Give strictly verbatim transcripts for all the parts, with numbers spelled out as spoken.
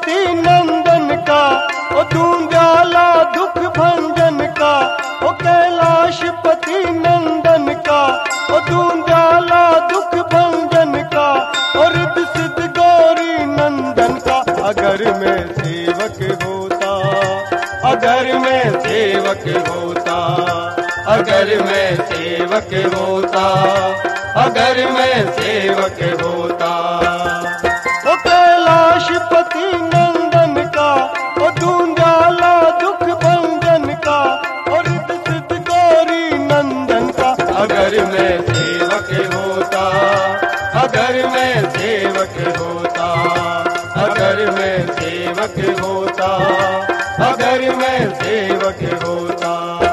पति नंदन का, ओ दूंजाला दुख भंजन का, ओ कैलाश पति नंदन का, ओ दूंजाला दुख भंजन का, और रिद्ध सिद्ध गौरी नंदन का। अगर मैं सेवक होता, अगर मैं सेवक होता, अगर मैं सेवक होता, अगर मैं सेवक होता। ओ कैलाश पति नंदन का, ओ दूंजाला दुख भंजन का, और रिद्ध सिद्ध गौरी नंदन का। अगर मैं सेवक होता, अगर मैं सेवक होता, अगर मैं सेवक होता, अगर मैं सेवक होता।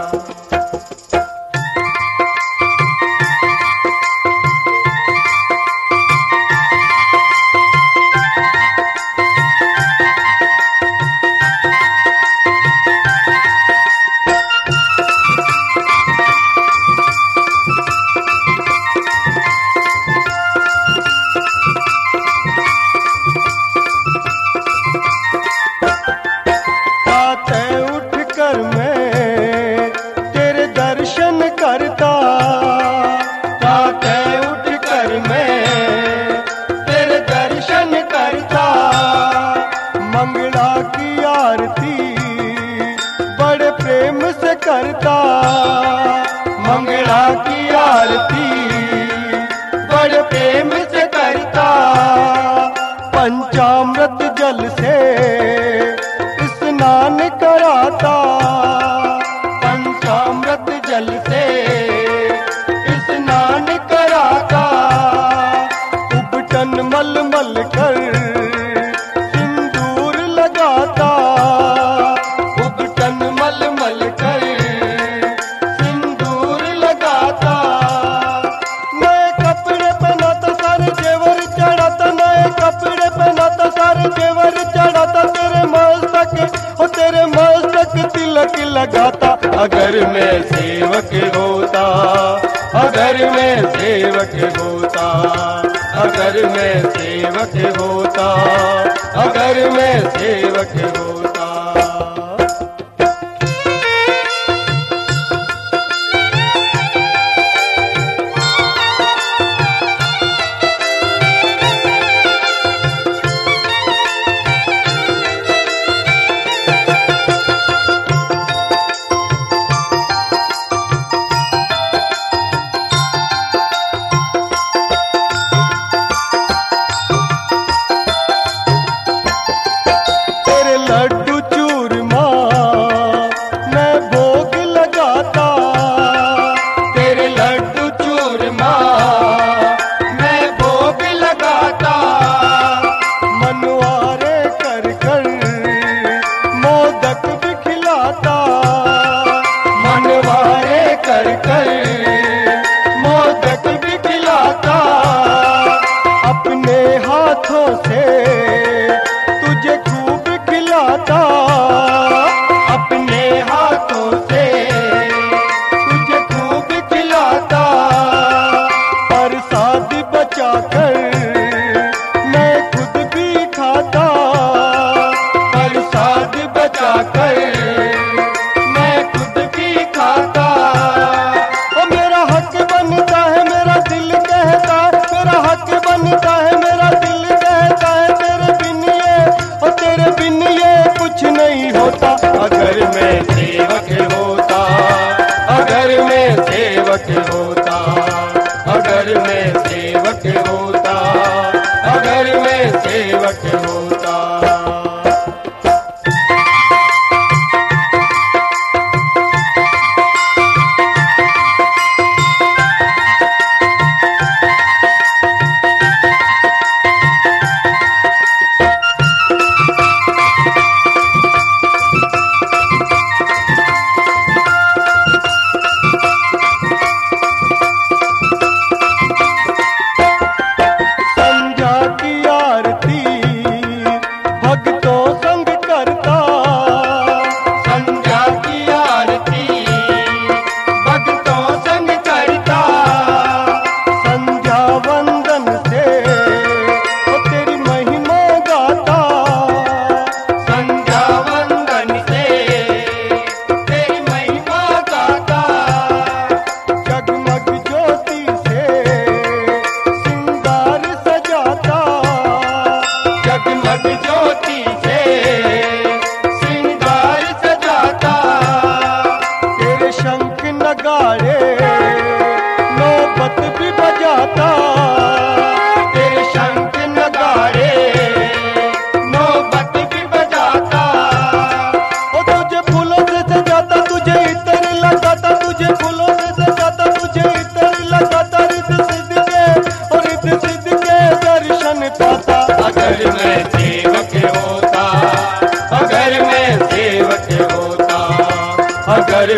करता, प्रातः उठ कर मैं तेरे दर्शन करता, मंगला की आरती बड़े प्रेम से करता, मंगला की आरती बड़े प्रेम से करता, पंचामृत जल से स्नान कराता, पंचामृत जल से स्नान कराता, उबटन मल मल कर सिंदूर लगाता, उबटन मल मल कर सिंदूर लगाता, नए कपड़े पहनाता सारे जेवर चढ़ाता, नए कपड़े पहनाता सारे जेवर चढ़ाता, तेरे मस्तक और तेरे मस्तक तिलक लगाता। अगर मैं सेवक होता, अगर मैं सेवक होता, अगर मैं सेवक होता, अगर मैं सेवक होता। कर कर मोदक भी खिलाता, अपने हाथों से तुझे खूब खिलाता, अपने हाथों से तुझे खूब खिलाता, प्रसाद बचा कर मैं खुद भी खाता, प्रसाद बचा कर मैं खुद भी खाता। मेरा हक बनता है, मेरा दिल कहता है, मेरा हक बनता है, मेरा दिल कहता है, तेरे बिन ये और तेरे बिन ये कुछ नहीं होता। अगर मैं सेवक होता, अगर मैं सेवक होता, अगर मैं सेवक होता, अगर मैं सेवक होता।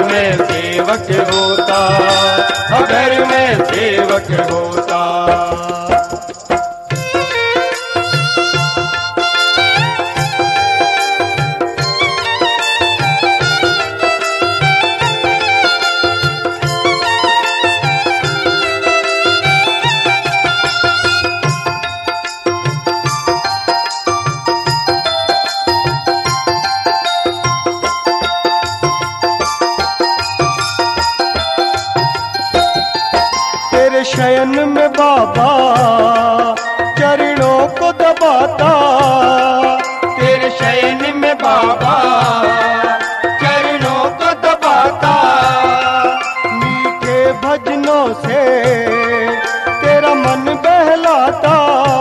में सेवक होता, घर में सेवक होता। शयन में बाबा चरणों को दबाता, तेरे शयन में बाबा चरणों को दबाता। मीठे भजनों से तेरा मन बहलाता,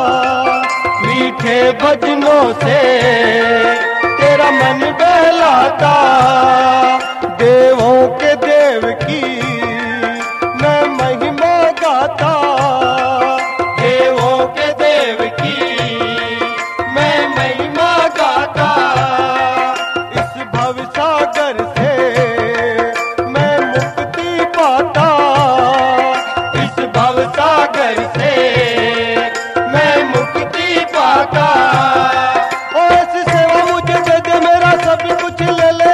मीठे भजनों से तेरा मन बहलाता। देवों के देव की मैं महिमा गाता, देवों के देव की मैं महिमा गाता। इस भव सागर से मैं मुक्ति पाता, इस भव सागर से मैं मुक्ति पाता। और ऐसी सेवा मुझे दे दे, मेरा सब कुछ ले ले